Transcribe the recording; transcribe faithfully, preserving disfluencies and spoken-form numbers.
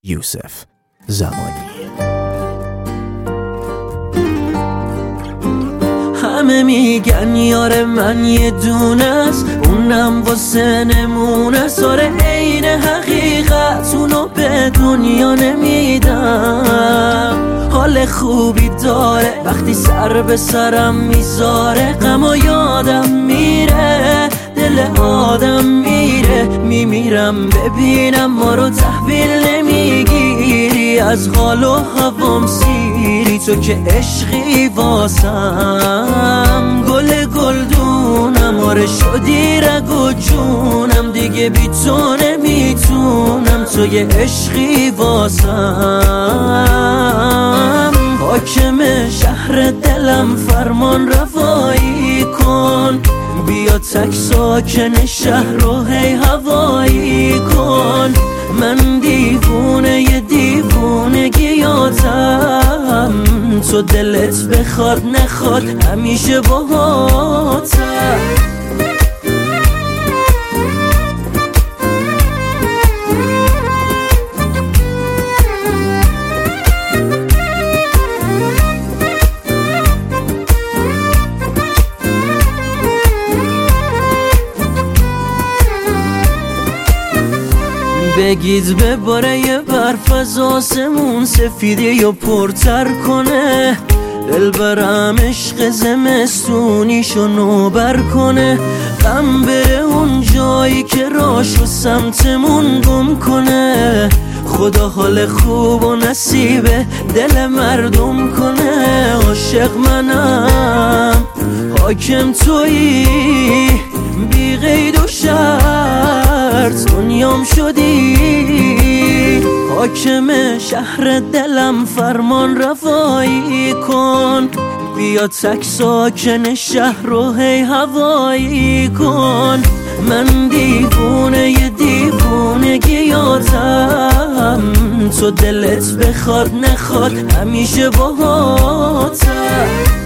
یوسف زمانی. همه میگن یار من یه دونه است، اونم واسه نمونه. ساره عین حقیقت اونو به دنیا نمیدم. حال خوبی داره وقتی سر به سرم میذاره، غم و یادم میره، دل آدم میره. میمیرم ببینم ما رو تحویل نمیگیری، از حال و هوام سیری. تو که عشقی واسم، گل گلدونم، آره شدی رگ و جونم. دیگه بی تو نمیتونم، تو یه عشقی واسم. حاکم شهر دلم فرمان روایی کن، بیا تک ساکن شهر رو هی هوایی کن. من دیوونه ی دیوونگیاتم، تو دلت بخواد نخواد همیشه باهاتم. بگید بباره یه برف از آسمون، سفیدی یا پرتر کنه. دل برم عشق زمستونیشو نوبر کنه. غم بره اون جایی که راشو سمتمون گم کنه. خدا حال خوب و نصیب دل مردم کنه. عاشق منم، حاکم تویی، بی قید و شرط دنیام شدی. حاکم شهر دلم فرمان روایی کن، بیا تک ساکن شهر رو هی هوایی کن. من دیوونه ی دیوونگیاتم، تو دلت بخواد نخواد همیشه باهاتم.